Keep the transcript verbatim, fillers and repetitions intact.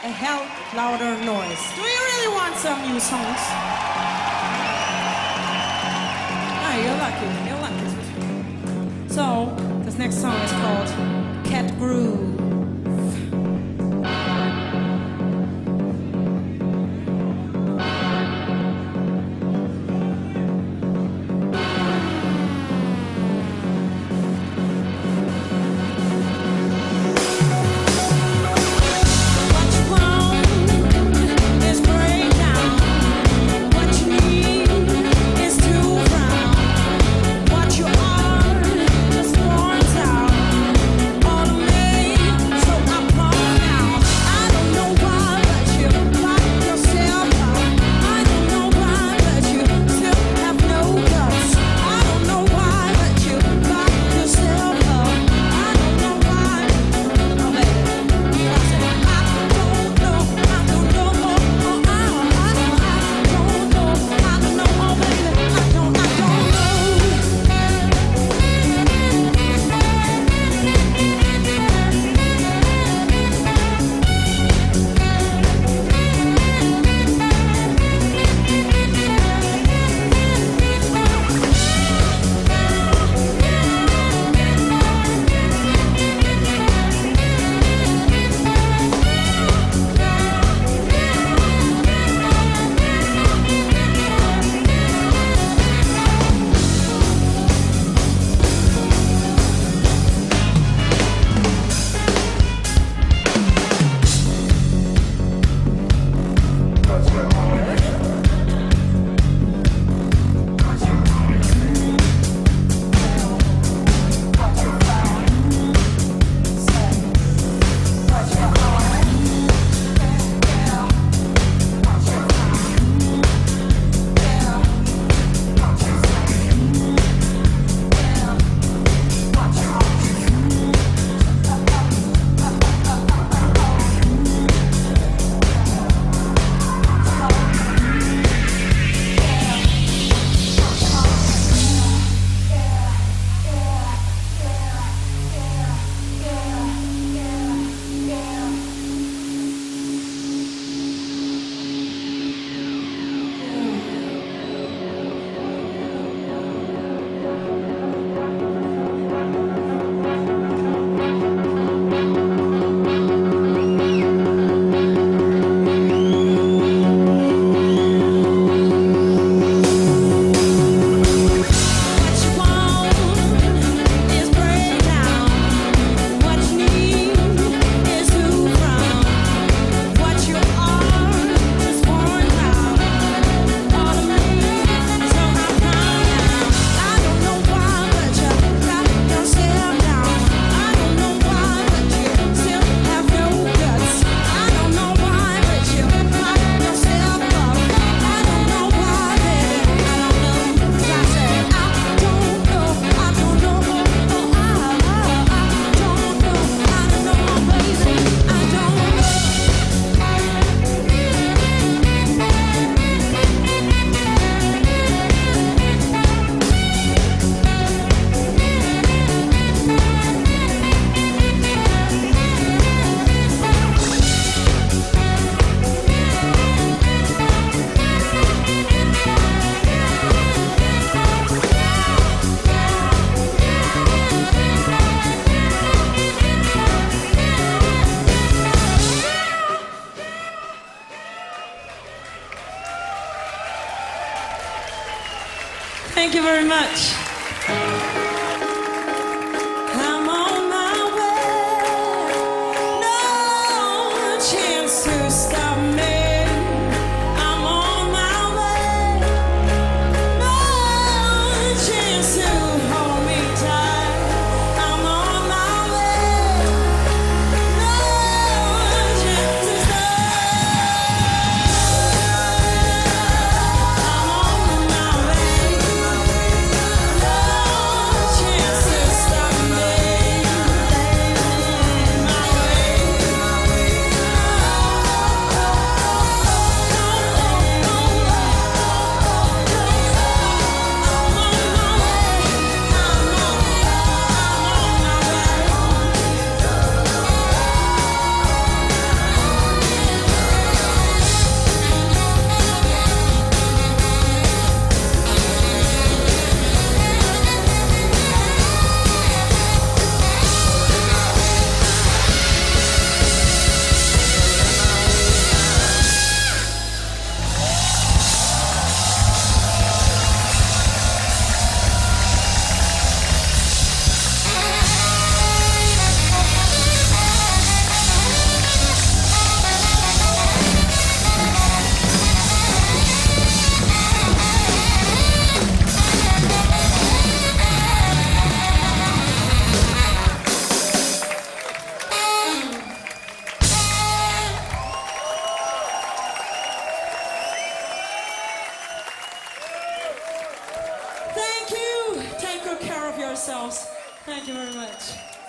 a hell louder noise. Do you really want some new songs? Ah, you're lucky. You're lucky. So, this next song is called Cat Groove. Thank you very much. I'm on my way. No chance to stop me. I'm on my way. No chance to hold me tight. I'm on my way. No chance to stop. I'm on my way. No yourselves. Thank you very much.